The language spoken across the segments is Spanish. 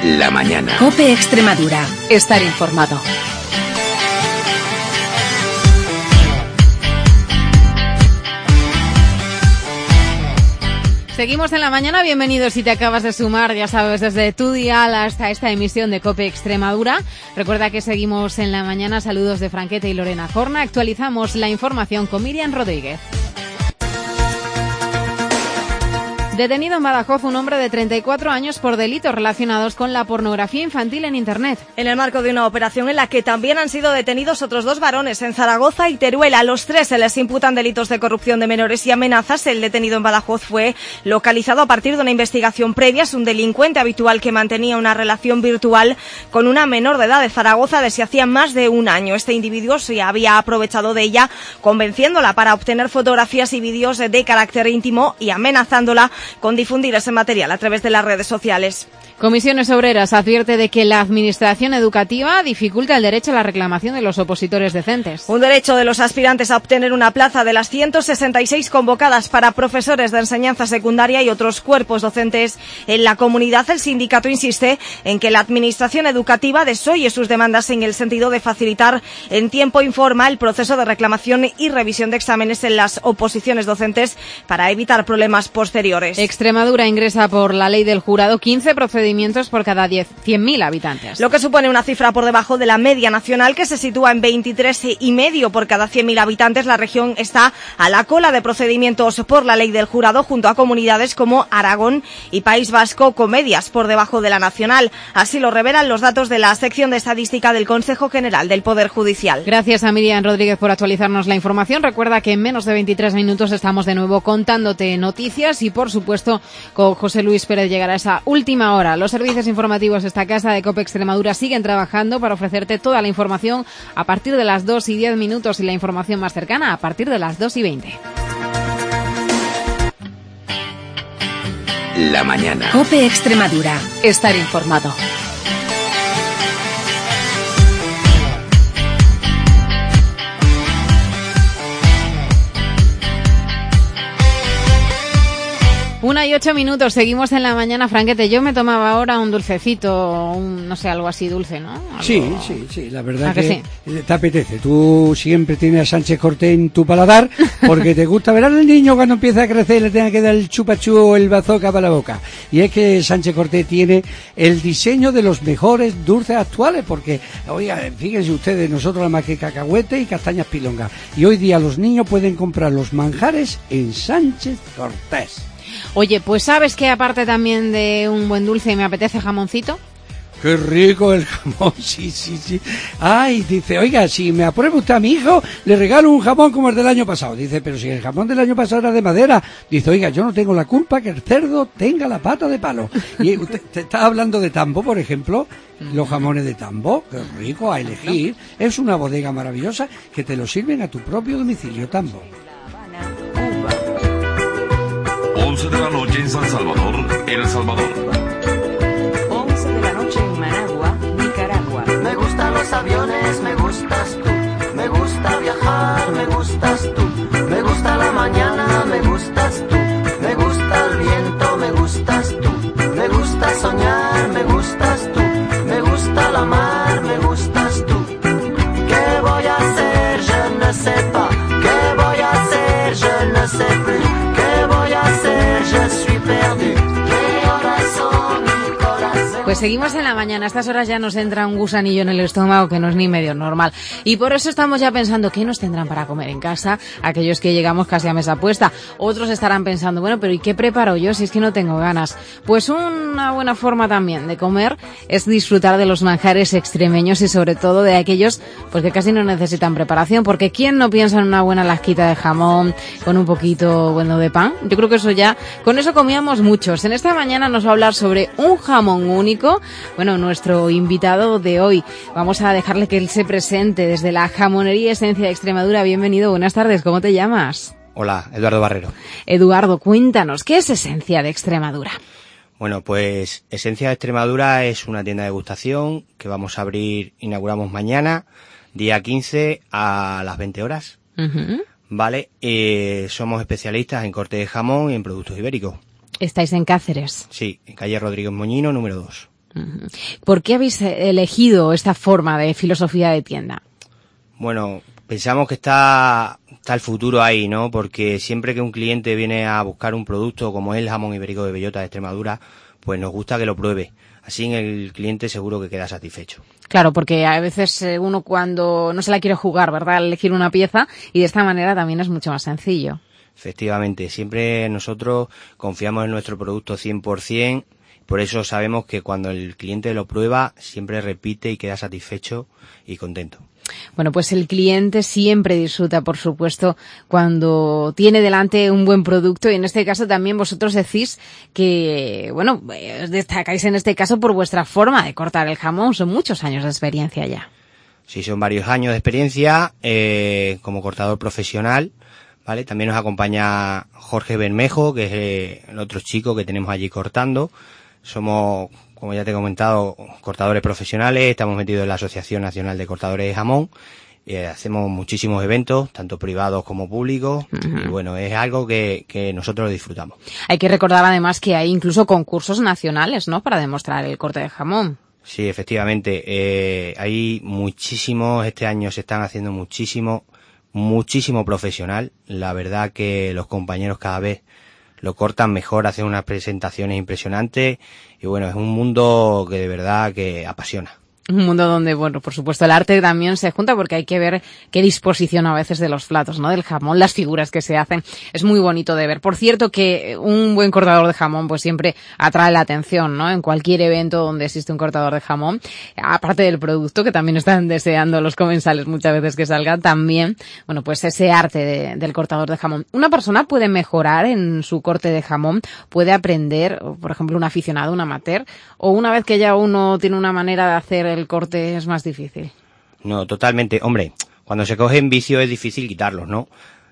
La mañana. COPE Extremadura. Estar informado. Seguimos en la mañana, bienvenidos si te acabas de sumar, ya sabes, desde tu dial hasta esta emisión de COPE Extremadura. Recuerda que seguimos en la mañana, saludos de Franquete y Lorena Jorna. Actualizamos la información con Miriam Rodríguez. Detenido en Badajoz un hombre de 34 años por delitos relacionados con la pornografía infantil en Internet. En el marco de una operación en la que también han sido detenidos otros 2 varones en Zaragoza y Teruel. A los 3 se les imputan delitos de corrupción de menores y amenazas. El detenido en Badajoz fue localizado a partir de una investigación previa. Es un delincuente habitual que mantenía una relación virtual con una menor de edad de Zaragoza desde hacía más de un año. Este individuo se había aprovechado de ella, convenciéndola para obtener fotografías y vídeos de carácter íntimo y amenazándola con difundir ese material a través de las redes sociales. Comisiones Obreras advierte de que la administración educativa dificulta el derecho a la reclamación de los opositores decentes. Un derecho de los aspirantes a obtener una plaza de las 166 convocadas para profesores de enseñanza secundaria y otros cuerpos docentes en la comunidad. El sindicato insiste en que la administración educativa desoye sus demandas en el sentido de facilitar en tiempo y forma el proceso de reclamación y revisión de exámenes en las oposiciones docentes para evitar problemas posteriores. Extremadura ingresa por la ley del jurado 15 procedimientos por cada 100.000 habitantes. Lo que supone una cifra por debajo de la media nacional, que se sitúa en 23,5 por cada 100.000 habitantes. La región está a la cola de procedimientos por la ley del jurado, junto a comunidades como Aragón y País Vasco, con medias por debajo de la nacional. Así lo revelan los datos de la sección de estadística del Consejo General del Poder Judicial. Gracias a Miriam Rodríguez por actualizarnos la información. Recuerda que en menos de 23 minutos estamos de nuevo contándote noticias y, por supuesto, con José Luis Pérez llegará esa última hora. Los servicios informativos de esta casa de COPE Extremadura siguen trabajando para ofrecerte toda la información a partir de las 2:10 y la información más cercana a partir de las 2:20. La mañana. COPE Extremadura. Estar informado. Una y 8 minutos, seguimos en la mañana, Franquete. Yo me tomaba ahora un dulcecito, no sé, algo así dulce, ¿no? Algo... Sí, la verdad que sí. Te apetece. Tú siempre tienes a Sánchez Cortés en tu paladar porque te gusta ver al niño cuando empieza a crecer y le tenga que dar el chupachú o el bazooka para la boca. Y es que Sánchez Cortés tiene el diseño de los mejores dulces actuales porque, oiga, fíjense ustedes, nosotros nada más que cacahuete y castañas pilongas. Y hoy día los niños pueden comprar los manjares en Sánchez Cortés. Oye, pues ¿sabes que aparte también de un buen dulce me apetece jamoncito? ¡Qué rico el jamón! Sí. Ay, dice, oiga, si me aprueba usted a mi hijo, le regalo un jamón como el del año pasado. Dice, pero si el jamón del año pasado era de madera. Dice, oiga, yo no tengo la culpa que el cerdo tenga la pata de palo. Y usted te está hablando de Tambo, por ejemplo, los jamones de Tambo, qué rico, a elegir. Es una bodega maravillosa que te lo sirven a tu propio domicilio, Tambo. 11 de la noche en San Salvador, El Salvador. 11 de la noche en Managua, Nicaragua. Me gustan los aviones, me gustas tú. Me gusta viajar, me gustas tú. Me gusta la mañana, me gustas tú. Me gusta el viento, me gustas tú. Me gusta soñar, me gustas tú. Me gusta la mar, me gustas tú. ¿Qué voy a hacer? Je ne sais pas. ¿Qué voy a hacer? Je ne sais plus. Pues seguimos en la mañana. A estas horas ya nos entra un gusanillo en el estómago que no es ni medio normal. Y por eso estamos ya pensando qué nos tendrán para comer en casa aquellos que llegamos casi a mesa puesta. Otros estarán pensando, bueno, pero ¿y qué preparo yo si es que no tengo ganas? Pues una buena forma también de comer es disfrutar de los manjares extremeños y sobre todo de aquellos pues que casi no necesitan preparación. Porque ¿quién no piensa en una buena lasquita de jamón con un poquito bueno de pan? Yo creo que eso ya, con eso comíamos muchos. En esta mañana nos va a hablar sobre un jamón único. Bueno, nuestro invitado de hoy, vamos a dejarle que él se presente desde la Jamonería Esencia de Extremadura. Bienvenido, buenas tardes, ¿cómo te llamas? Hola, Eduardo Barrero. Eduardo, cuéntanos, ¿qué es Esencia de Extremadura? Bueno, pues Esencia de Extremadura es una tienda de degustación que vamos a abrir, inauguramos mañana, día 15 a las 20 horas. Uh-huh. Vale, somos especialistas en corte de jamón y en productos ibéricos. ¿Estáis en Cáceres? Sí, en calle Rodríguez Moñino, número 2. ¿Por qué habéis elegido esta forma de filosofía de tienda? Bueno, pensamos que está el futuro ahí, ¿no? Porque siempre que un cliente viene a buscar un producto como es el jamón ibérico de bellota de Extremadura, pues nos gusta que lo pruebe. Así el cliente seguro que queda satisfecho. Claro, porque a veces uno cuando no se la quiere jugar, ¿verdad?, al elegir una pieza, y de esta manera también es mucho más sencillo. Efectivamente, siempre nosotros confiamos en nuestro producto 100%, por eso sabemos que cuando el cliente lo prueba, siempre repite y queda satisfecho y contento. Bueno, pues el cliente siempre disfruta, por supuesto, cuando tiene delante un buen producto, y en este caso también vosotros decís que, bueno, os destacáis en este caso por vuestra forma de cortar el jamón. Son muchos años de experiencia ya. Sí, son varios años de experiencia como cortador profesional, ¿vale? También nos acompaña Jorge Bermejo, que es el otro chico que tenemos allí cortando. Somos, como ya te he comentado, cortadores profesionales, estamos metidos en la Asociación Nacional de Cortadores de Jamón, hacemos muchísimos eventos, tanto privados como públicos, y bueno, es algo que nosotros disfrutamos. Hay que recordar además que hay incluso concursos nacionales, ¿no?, para demostrar el corte de jamón. Sí, efectivamente, hay muchísimos, este año se están haciendo muchísimo profesional. La verdad que los compañeros cada vez lo cortan mejor, hacen unas presentaciones impresionantes y bueno, es un mundo que de verdad que apasiona. Un mundo donde, bueno, por supuesto el arte también se junta, porque hay que ver qué disposición a veces de los platos, ¿no?, del jamón, las figuras que se hacen. Es muy bonito de ver. Por cierto que un buen cortador de jamón pues siempre atrae la atención, ¿no?, en cualquier evento donde existe un cortador de jamón. Aparte del producto, que también están deseando los comensales muchas veces que salga, también, bueno, pues ese arte del cortador de jamón. Una persona puede mejorar en su corte de jamón, puede aprender, por ejemplo, un aficionado, un amateur, o una vez que ya uno tiene una manera de hacer el corte es más difícil. No, totalmente. Hombre, cuando se cogen vicios es difícil quitarlos, ¿no?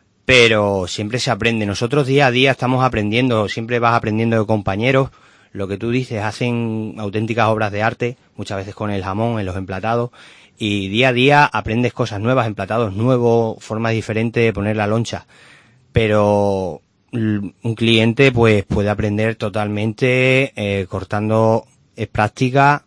Pero siempre se aprende. Nosotros día a día estamos aprendiendo, siempre vas aprendiendo de compañeros. Lo que tú dices, hacen auténticas obras de arte, muchas veces con el jamón, en los emplatados, y día a día aprendes cosas nuevas, emplatados nuevos, formas diferentes de poner la loncha. Pero un cliente pues puede aprender totalmente, cortando es práctica.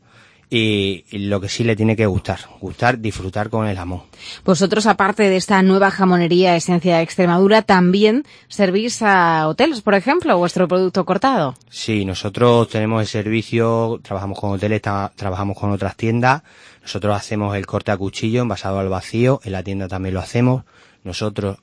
Y lo que sí le tiene que gustar, disfrutar con el jamón. Vosotros, aparte de esta nueva jamonería Esencia de Extremadura, ¿también servís a hoteles, por ejemplo, vuestro producto cortado? Sí, nosotros tenemos el servicio, trabajamos con hoteles, trabajamos con otras tiendas. Nosotros hacemos el corte a cuchillo envasado al vacío, en la tienda también lo hacemos. Nosotros,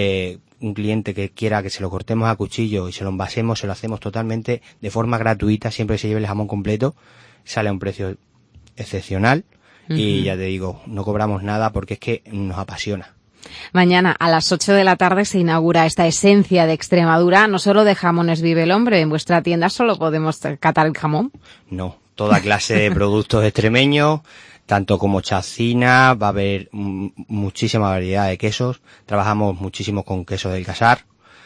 un cliente que quiera que se lo cortemos a cuchillo y se lo envasemos, se lo hacemos totalmente de forma gratuita, siempre que se lleve el jamón completo, sale a un precio excepcional y ya te digo, no cobramos nada porque es que nos apasiona. Mañana a las 8 de la tarde se inaugura esta Esencia de Extremadura. No solo de jamones vive el hombre, en vuestra tienda solo podemos catar el jamón. No, toda clase de productos extremeños, tanto como chacina, va a haber muchísima variedad de quesos, trabajamos muchísimo con queso del Casar.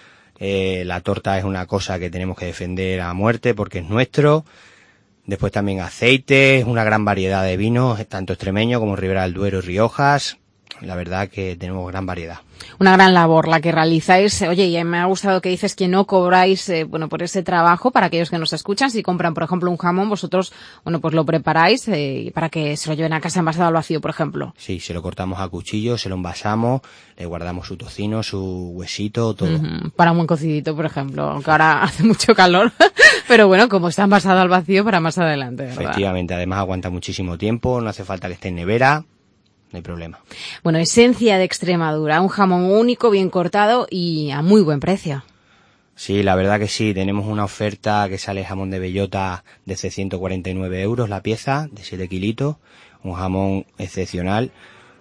La torta es una cosa que tenemos que defender a muerte porque es nuestro. Después también aceites, una gran variedad de vinos, tanto extremeños como Ribera del Duero y Riojas. La verdad que tenemos gran variedad. Una gran labor la que realizáis. Oye, y me ha gustado que dices que no cobráis, por ese trabajo para aquellos que nos escuchan. Si compran, por ejemplo, un jamón, vosotros, pues lo preparáis para que se lo lleven a casa envasado al vacío, por ejemplo. Sí, se lo cortamos a cuchillo, se lo envasamos, le guardamos su tocino, su huesito, todo. Para un buen cocidito, por ejemplo, aunque ahora hace mucho calor. Pero bueno, como está envasado al vacío, para más adelante, ¿verdad? Efectivamente, además aguanta muchísimo tiempo, no hace falta que esté en nevera. No hay problema. Bueno, Esencia de Extremadura, un jamón único, bien cortado y a muy buen precio. Sí, la verdad que sí, tenemos una oferta que sale jamón de bellota de 149 euros la pieza, de 7 kilitos, un jamón excepcional.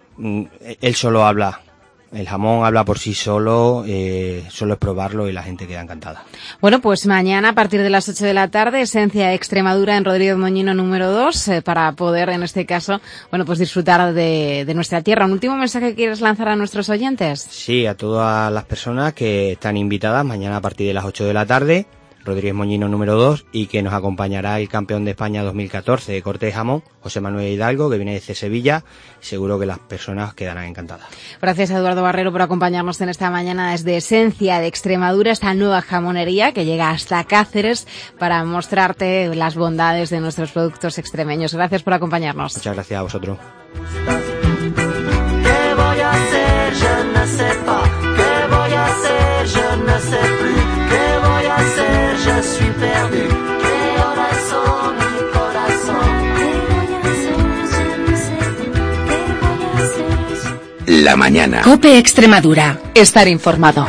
Él solo habla, el jamón habla por sí solo, solo es probarlo y la gente queda encantada. Bueno, pues mañana a partir de las 8 de la tarde, Esencia de Extremadura en Rodríguez Moñino número 2, para poder en este caso, pues disfrutar de nuestra tierra. ¿Un último mensaje que quieres lanzar a nuestros oyentes? Sí, a todas las personas que están invitadas mañana a partir de las 8 de la tarde Rodríguez Moñino número 2, y que nos acompañará el campeón de España 2014 de corte de jamón, José Manuel Hidalgo, que viene desde Sevilla. Seguro que las personas quedarán encantadas. Gracias a Eduardo Barrero por acompañarnos en esta mañana desde Esencia de Extremadura, esta nueva jamonería que llega hasta Cáceres para mostrarte las bondades de nuestros productos extremeños. Gracias por acompañarnos. Muchas gracias a vosotros. ¿Qué voy a hacer? Je ne sais pas. ¿Qué voy a hacer? Je ne sais plus. ¿Qué voy a hacer? Je suis perdu. ¿Qué horas son, mi corazón? ¿Qué voy a hacer? Je ne sais plus. ¿Qué voy a hacer? La mañana. COPE Extremadura. Estar informado.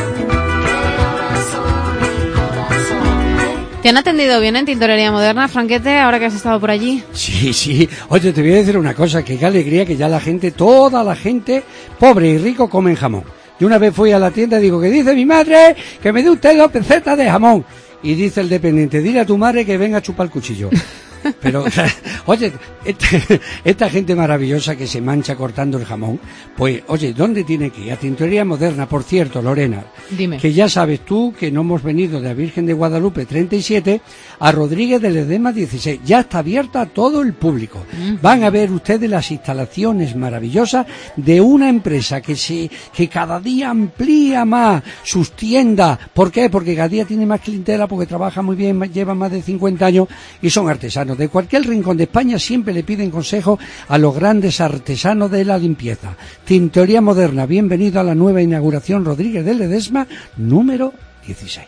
¿Te han atendido bien en Tintorería Moderna, Franquete, ahora que has estado por allí? Sí. Oye, te voy a decir una cosa, que qué alegría que ya la gente, toda la gente, pobre y rico, comen jamón. Yo una vez fui a la tienda y digo, que dice mi madre que me dé usted 2 pesetas de jamón. Y dice el dependiente, dile a tu madre que venga a chupar el cuchillo. Pero, oye, esta gente maravillosa que se mancha cortando el jamón, pues, oye, ¿dónde tiene que ir? A Tintorería Moderna, por cierto, Lorena. Dime. Que ya sabes tú que no hemos venido de la Virgen de Guadalupe 37 a Rodríguez de Ledesma 16. Ya está abierta a todo el público. Van a ver ustedes las instalaciones maravillosas de una empresa que cada día amplía más sus tiendas. ¿Por qué? Porque cada día tiene más clientela, porque trabaja muy bien, llevan más de 50 años y son artesanos. De cualquier rincón de España siempre le piden consejo a los grandes artesanos de la limpieza. Tintorería Moderna, bienvenido a la nueva inauguración Rodríguez de Ledesma, número 16.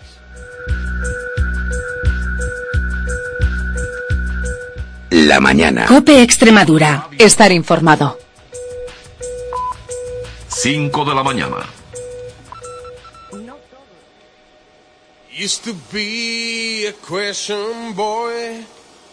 La mañana. COPE Extremadura. Estar informado. 5 de la mañana. Used to be a question boy,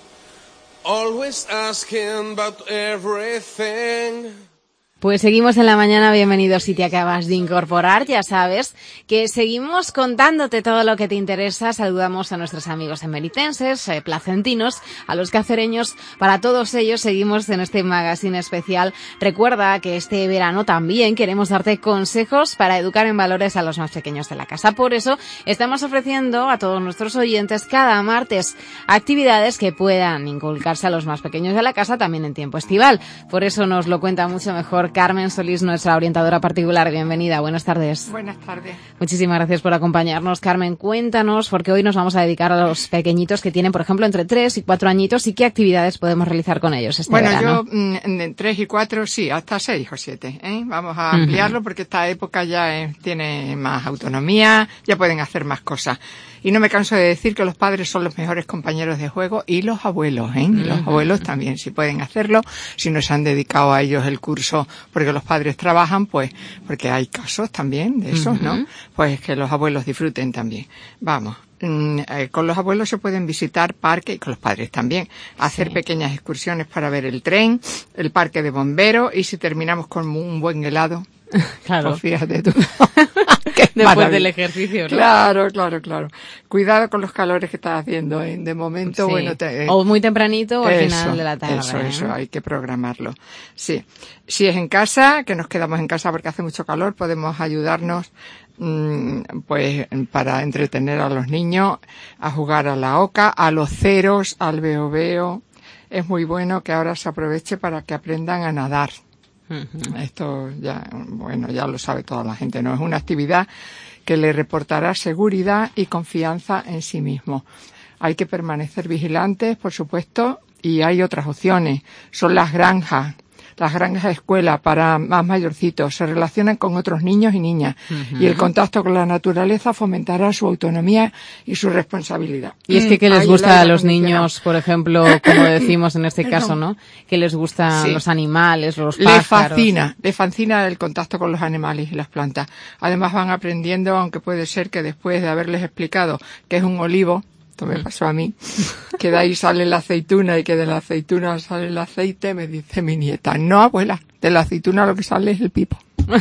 always asking about everything. Pues seguimos en la mañana, bienvenidos si te acabas de incorporar, ya sabes que seguimos contándote todo lo que te interesa. Saludamos a nuestros amigos emeritenses, placentinos, a los cacereños, para todos ellos seguimos en este magazine especial. Recuerda que este verano también queremos darte consejos para educar en valores a los más pequeños de la casa. Por eso estamos ofreciendo a todos nuestros oyentes cada martes actividades que puedan inculcarse a los más pequeños de la casa también en tiempo estival. Por eso nos lo cuenta mucho mejor Carmen Solís, nuestra orientadora particular. Bienvenida, buenas tardes. Buenas tardes. Muchísimas gracias por acompañarnos, Carmen. Cuéntanos, porque hoy nos vamos a dedicar a los pequeñitos que tienen, por ejemplo, entre 3 y 4 añiñitos, y qué actividades podemos realizar con ellos este verano. Bueno, yo de 3 y 4, sí, hasta 6 o 7. Vamos a ampliarlo porque esta época ya tiene más autonomía, ya pueden hacer más cosas. Y no me canso de decir que los padres son los mejores compañeros de juego, y los abuelos, Y los abuelos también, si pueden hacerlo, si no se han dedicado a ellos el curso porque los padres trabajan, pues, porque hay casos también de esos, ¿no? Pues que los abuelos disfruten también. Vamos. Con los abuelos se pueden visitar parques, y con los padres también, hacer pequeñas excursiones para ver el tren, el parque de bomberos, y si terminamos con un buen helado, claro. Pues fíjate tú. Después del ejercicio, ¿no? Claro. Cuidado con los calores que estás haciendo, De momento, sí. bueno... o muy tempranito o al final de la tarde. Eso, hay que programarlo. Sí. Si es en casa, que nos quedamos en casa porque hace mucho calor, podemos ayudarnos pues para entretener a los niños, a jugar a la oca, a los ceros, al veo. Es muy bueno que ahora se aproveche para que aprendan a nadar. Esto ya lo sabe toda la gente, ¿no? Es una actividad que le reportará seguridad y confianza en sí mismo. Hay que permanecer vigilantes, por supuesto, y hay otras opciones. Son las granjas escuela para más mayorcitos. Se relacionan con otros niños y niñas. Y el contacto con la naturaleza fomentará su autonomía y su responsabilidad. Y es que les gusta a los niños, por ejemplo, como decimos en este caso, ¿no? Que les gustan los animales, los pájaros. Les fascina el contacto con los animales y las plantas. Además van aprendiendo, aunque puede ser que después de haberles explicado qué es un olivo, esto me pasó a mí, que de ahí sale la aceituna y que de la aceituna sale el aceite, me dice mi nieta, no, abuela, de la aceituna lo que sale es el pipo.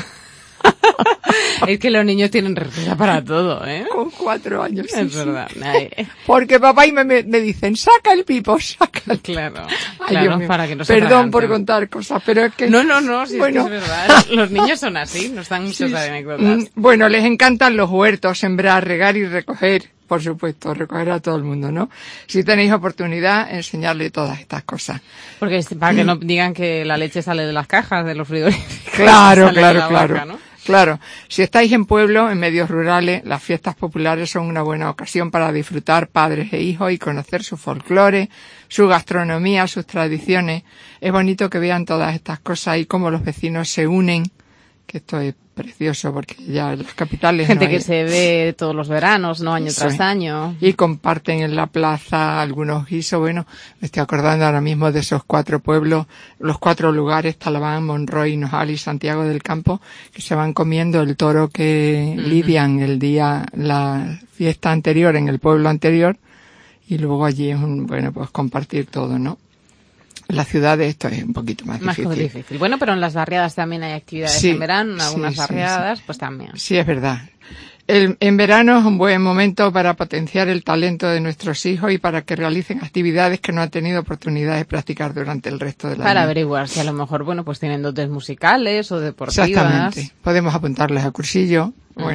Es que los niños tienen respuesta para todo, Con 4 años, sí. Es verdad. Porque papá y me dicen, saca el pipo, saca el... Claro, Ay, para que no se Perdón por contar cosas, pero es que... No, si bueno. Es que es verdad. Los niños son así, nos dan muchas anécdotas. Bueno, les encantan los huertos, sembrar, regar y recoger. por supuesto, recoger a todo el mundo, ¿no? Si tenéis oportunidad, enseñarle todas estas cosas. Porque para que no digan que la leche sale de las cajas, de los frigoríficos. Claro. Vaca, ¿no? Claro, si estáis en pueblo, en medios rurales, las fiestas populares son una buena ocasión para disfrutar padres e hijos y conocer su folclore, su gastronomía, sus tradiciones. Es bonito que vean todas estas cosas y cómo los vecinos se unen, que esto es precioso porque ya en las capitales gente no hay... que se ve todos los veranos, ¿no? Año tras año. Y comparten en la plaza algunos guisos. Bueno, me estoy acordando ahora mismo de esos 4 pueblos, los 4 lugares, Talaván, Monroy, Nojal y Santiago del Campo, que se van comiendo el toro que lidian el día, la fiesta anterior en el pueblo anterior, y luego allí es pues compartir todo, ¿no? En las ciudades esto es un poquito más difícil. Bueno, pero en las barriadas también hay actividades en verano, en algunas barriadas, pues también. Sí, es verdad. En verano es un buen momento para potenciar el talento de nuestros hijos y para que realicen actividades que no han tenido oportunidad de practicar durante el resto del año. Para averiguar si a lo mejor, pues tienen dotes musicales o deportivas. Exactamente. Podemos apuntarles a cursillo,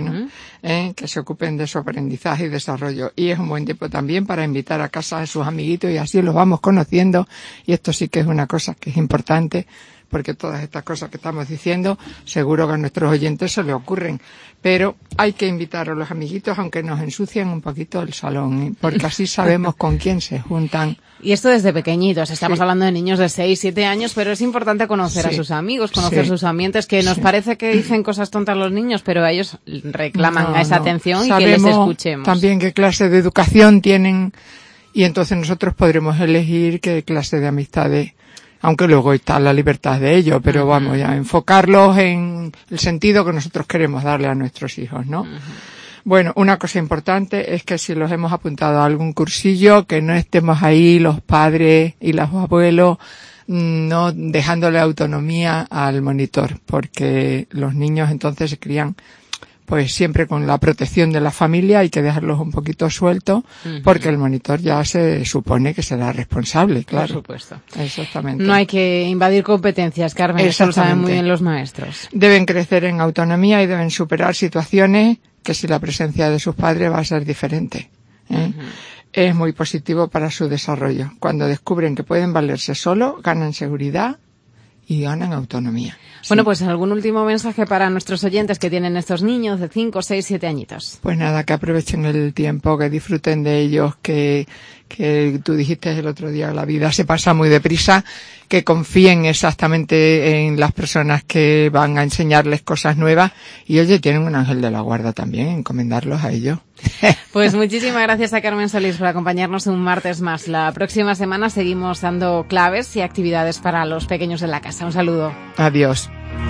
que se ocupen de su aprendizaje y desarrollo. Y es un buen tiempo también para invitar a casa a sus amiguitos y así los vamos conociendo. Y esto sí que es una cosa que es importante, porque todas estas cosas que estamos diciendo seguro que a nuestros oyentes se les ocurren. Pero hay que invitar a los amiguitos, aunque nos ensucien un poquito el salón, porque así sabemos con quién se juntan. Y esto desde pequeñitos. Estamos hablando de niños de 6, 7 años, pero es importante conocer a sus amigos, conocer sus ambientes, que nos parece que dicen cosas tontas los niños, pero ellos reclaman esa atención y que les escuchemos. También qué clase de educación tienen, y entonces nosotros podremos elegir qué clase de amistades, aunque luego está la libertad de ellos, pero vamos a enfocarlos en el sentido que nosotros queremos darle a nuestros hijos, ¿no? Bueno, una cosa importante es que si los hemos apuntado a algún cursillo, que no estemos ahí los padres y los abuelos no dejándole autonomía al monitor, porque los niños entonces se crían pues siempre con la protección de la familia. Hay que dejarlos un poquito sueltos, porque el monitor ya se supone que será responsable, claro. Por supuesto. Exactamente. No hay que invadir competencias, Carmen, eso lo saben muy bien los maestros. Deben crecer en autonomía y deben superar situaciones que si la presencia de sus padres va a ser diferente. Es muy positivo para su desarrollo. Cuando descubren que pueden valerse solos, ganan seguridad y ganan autonomía. Bueno, pues algún último mensaje para nuestros oyentes que tienen estos niños de 5, 6, 7 añitos. Pues nada, que aprovechen el tiempo, que disfruten de ellos, que tú dijiste el otro día, la vida se pasa muy deprisa, que confíen exactamente en las personas que van a enseñarles cosas nuevas y oye, tienen un ángel de la guarda también, encomendarlos a ellos. Pues muchísimas gracias a Carmen Solís por acompañarnos un martes más. La próxima semana seguimos dando claves y actividades para los pequeños en la casa. Un saludo. Adiós.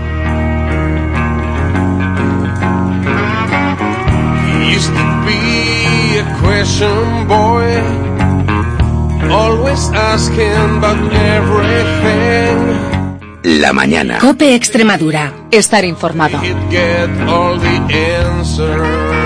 Used to be a question boy, always asking about everything. La mañana. COPE Extremadura. Estar informado. He'd get all the answers.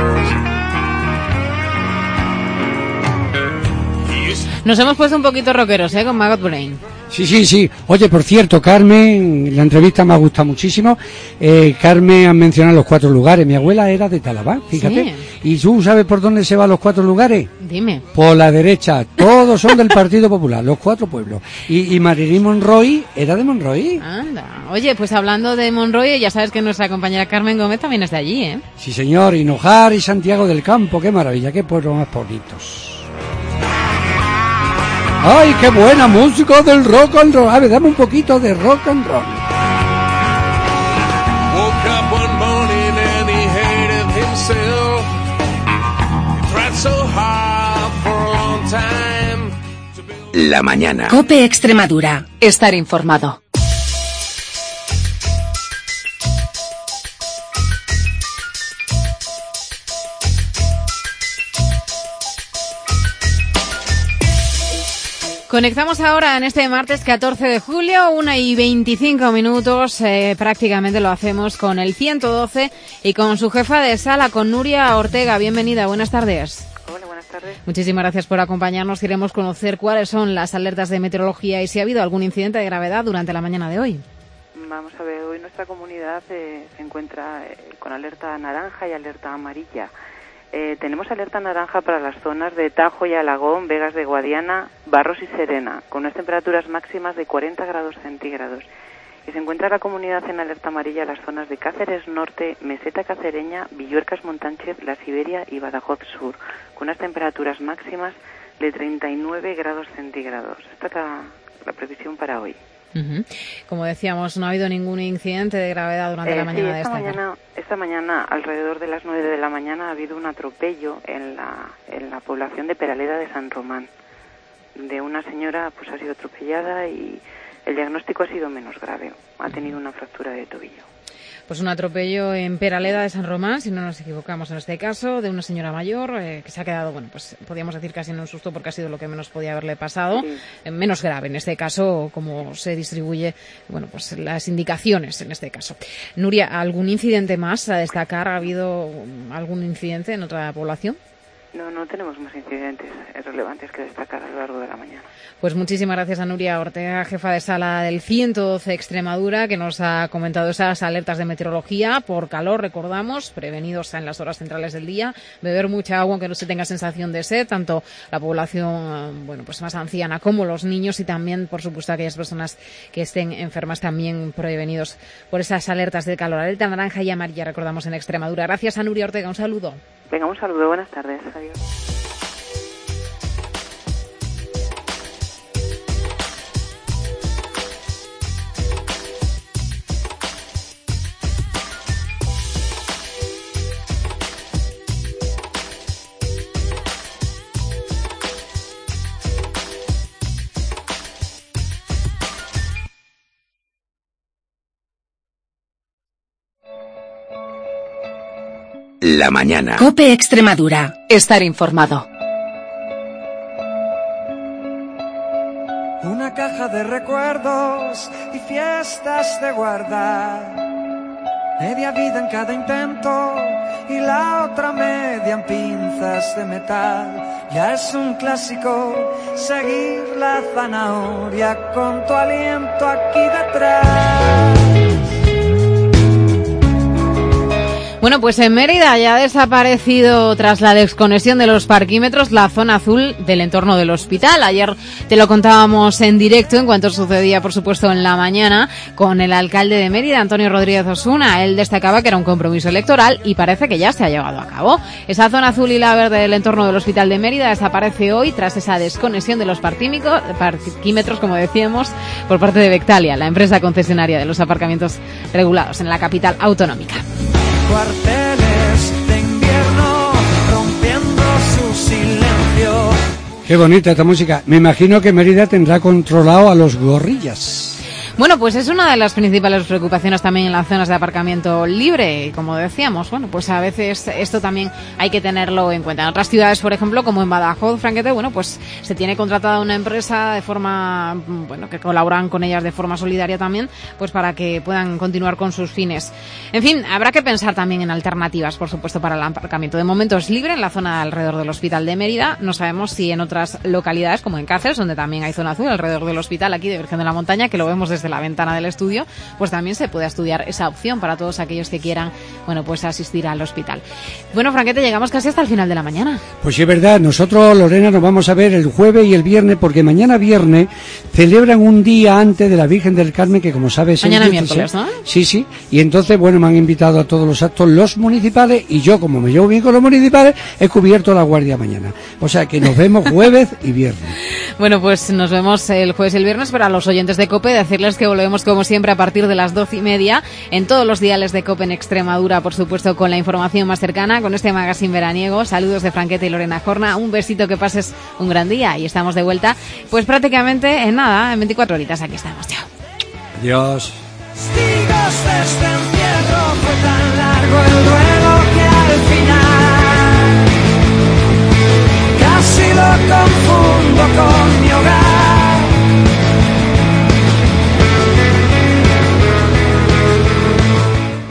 Nos hemos puesto un poquito rockeros, con Maggot Brain. Sí. Oye, por cierto, Carmen, la entrevista me ha gustado muchísimo. Carmen ha mencionado los 4 lugares. Mi abuela era de Talaván, fíjate. Sí. ¿Y tú sabes por dónde se van los 4 lugares? Dime. Por la derecha. Todos son del Partido Popular, los 4 pueblos. Y Marilyn Monroy era de Monroy. Anda. Oye, pues hablando de Monroy, ya sabes que nuestra compañera Carmen Gómez también es de allí, ¿eh? Sí, señor. Hinojar y Santiago del Campo. Qué maravilla, qué pueblos más bonitos. ¡Ay, qué buena música del rock and roll! A ver, dame un poquito de rock and roll. Woke up one morning and he hated himself. He tried so hard for a long time. La mañana. COPE Extremadura. Estar informado. Conectamos ahora en este martes 14 de julio, 1:25, prácticamente lo hacemos con el 112 y con su jefa de sala, con Nuria Ortega. Bienvenida, buenas tardes. Hola, buenas tardes. Muchísimas gracias por acompañarnos. Queremos conocer cuáles son las alertas de meteorología y si ha habido algún incidente de gravedad durante la mañana de hoy. Vamos a ver, hoy nuestra comunidad se encuentra con alerta naranja y alerta amarilla. Tenemos alerta naranja para las zonas de Tajo y Alagón, Vegas de Guadiana, Barros y Serena, con unas temperaturas máximas de 40 grados centígrados. Y se encuentra la comunidad en alerta amarilla las zonas de Cáceres Norte, Meseta Cacereña, Villuercas Montánchez, La Siberia y Badajoz Sur, con unas temperaturas máximas de 39 grados centígrados. Esta es la previsión para hoy. Como decíamos, no ha habido ningún incidente de gravedad durante la mañana de esta mañana, alrededor de las 9 de la mañana, ha habido un atropello en la población de Peraleda de San Román. De una señora, pues ha sido atropellada y el diagnóstico ha sido menos grave. Ha tenido una fractura de tobillo. Pues un atropello en Peraleda de San Román, si no nos equivocamos en este caso, de una señora mayor que se ha quedado, bueno, pues podríamos decir casi en un susto porque ha sido lo que menos podía haberle pasado. Sí. Menos grave en este caso, como se distribuye, bueno, pues las indicaciones en este caso. Nuria, ¿algún incidente más a destacar? ¿Ha habido algún incidente en otra población? No tenemos más incidentes relevantes que destacar a lo largo de la mañana. Pues muchísimas gracias a Nuria Ortega, jefa de sala del 112 Extremadura, que nos ha comentado esas alertas de meteorología por calor, recordamos, prevenidos en las horas centrales del día, beber mucha agua aunque no se tenga sensación de sed, tanto la población, bueno, pues más anciana como los niños y también, por supuesto, aquellas personas que estén enfermas también prevenidos por esas alertas de calor. Alerta naranja y amarilla, recordamos, en Extremadura. Gracias a Nuria Ortega, un saludo. Venga, un saludo, buenas tardes, adiós. La mañana. COPE Extremadura. Estar informado. Una caja de recuerdos y fiestas de guardar. Media vida en cada intento y la otra media en pinzas de metal. Ya es un clásico seguir la zanahoria con tu aliento aquí detrás. Bueno, pues en Mérida ya ha desaparecido tras la desconexión de los parquímetros la zona azul del entorno del hospital. Ayer te lo contábamos en directo en cuanto sucedía, por supuesto, en la mañana con el alcalde de Mérida, Antonio Rodríguez Osuna. Él destacaba que era un compromiso electoral y parece que ya se ha llevado a cabo. Esa zona azul y la verde del entorno del hospital de Mérida desaparece hoy tras esa desconexión de los parquímetros, como decíamos, por parte de Bectalia, la empresa concesionaria de los aparcamientos regulados en la capital autonómica. Cuarteles de invierno rompiendo su silencio. Qué bonita esta música. Me imagino que Mérida tendrá controlado a los gorrillas. Bueno, pues es una de las principales preocupaciones también en las zonas de aparcamiento libre. Y como decíamos, bueno, pues a veces esto también hay que tenerlo en cuenta. En otras ciudades, por ejemplo, como en Badajoz, Franquete, bueno, pues se tiene contratada una empresa de forma, bueno, que colaboran con ellas de forma solidaria también, pues para que puedan continuar con sus fines. En fin, habrá que pensar también en alternativas, por supuesto, para el aparcamiento. De momento es libre en la zona alrededor del Hospital de Mérida. No sabemos si en otras localidades, como en Cáceres, donde también hay zona azul alrededor del hospital, aquí de Virgen de la Montaña, que lo vemos desde la ventana del estudio, pues también se puede estudiar esa opción para todos aquellos que quieran, bueno, pues asistir al hospital. Bueno, Franquete, llegamos casi hasta el final de la mañana. Pues sí, es verdad. Nosotros, Lorena, nos vamos a ver el jueves y el viernes, porque mañana viernes celebran un día antes de la Virgen del Carmen, que como sabes... Mañana miércoles, ¿no? Sí. Y entonces, bueno, me han invitado a todos los actos los municipales, y yo, como me llevo bien con los municipales, he cubierto la guardia mañana. O sea, que nos vemos jueves y viernes. Bueno, pues nos vemos el jueves y el viernes. Para los oyentes de COPE, decirles que volvemos como siempre a partir de las 12:30 en todos los diales de COPE en Extremadura, por supuesto, con la información más cercana, con este magazine veraniego. Saludos de Franquete y Lorena Jorna, un besito, que pases un gran día y estamos de vuelta, pues prácticamente en nada, en 24 horitas aquí estamos. Chao. Adiós. Testigos de este entierro, fue tan largo el duelo que al final casi lo confundo con mi hogar.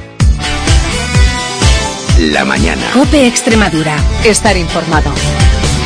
La mañana. COPE Extremadura. Estar informado.